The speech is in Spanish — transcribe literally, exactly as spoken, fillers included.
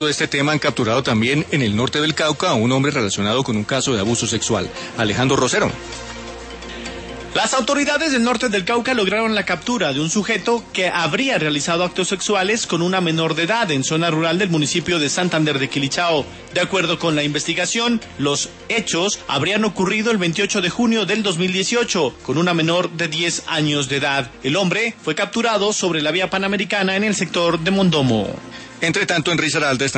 De este tema han capturado también en el norte del Cauca a un hombre relacionado con un caso de abuso sexual. Alejandro Rosero. Las autoridades del norte del Cauca lograron la captura de un sujeto que habría realizado actos sexuales con una menor de edad en zona rural del municipio de Santander de Quilichao. De acuerdo con la investigación, los hechos habrían ocurrido el veintiocho de junio del dos mil dieciocho con una menor de diez años de edad. El hombre fue capturado sobre la vía panamericana en el sector de Mondomo. Entre tanto, en Risaralda están